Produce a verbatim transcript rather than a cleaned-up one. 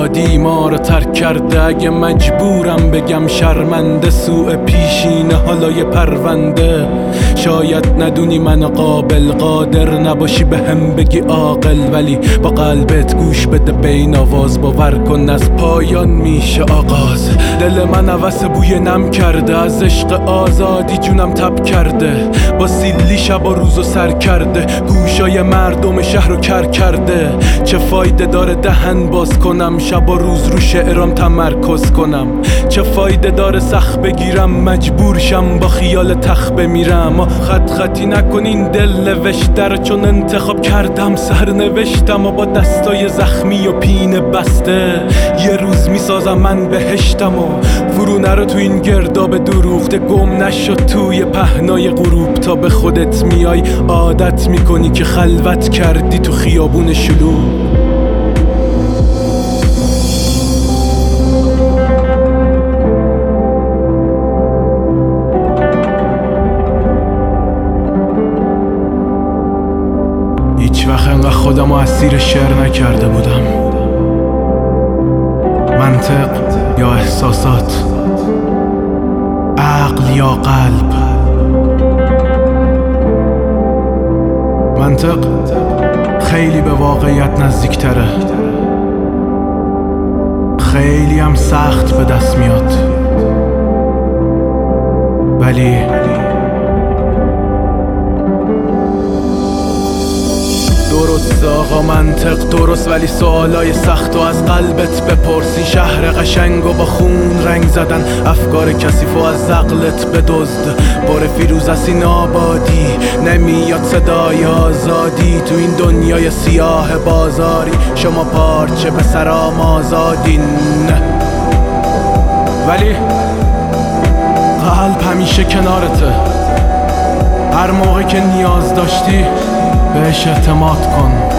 آزادی ما رو ترک کرده. اگه مجبورم بگم شرمنده، سوء پیشینه حالای پرونده. شاید ندونی من قابل، قادر نباشی به هم بگی عاقل، ولی با قلبت گوش بده به این آواز. باور کن از پایان میشه آغاز. دل من هوس بوی نم کرده، از عشق آزادی جونم تب کرده. با سیلی شب و روزو سر کرده، گوشای مردم شهر رو کر کرده. چه فایده داره دهن باز کنم، شب و روز رو شعرام تمرکز کنم. چه فایده داره سخت بگیرم، مجبور شم با خیال تخت بمیرم. خط خطی نکنین دل نوشته رو، چون انتخاب کردم سر نوشتم. و با دستای زخمی و پینه بسته یه روز میسازم من بهشتم. و ورونه رو تو این گرداب دروغته، گم نشد توی پهنای غروب. تا به خودت میای عادت میکنی که خلوت کردی تو خیابون شلوغ. هیچ وقت انقدر خودم رو اسیر شعر نکرده بودم. منطق یا احساسات، عقل یا قلب. منطق خیلی به واقعیت نزدیکتره، خیلی هم سخت به دست میاد، ولی درست آقا منطق درست، ولی سوالای سخت و از قلبت بپرسی. شهر قشنگ و با خون رنگ زدن، افکار کثیف و از عقلت بدزد. پر فیروز از این آبادی، نمیاد صدای آزادی. تو این دنیای سیاه بازاری، شما پارچه به سرام آزادین. ولی قلب همیشه کنارته، هر موقع که نیاز داشتی بهش اعتماد کن.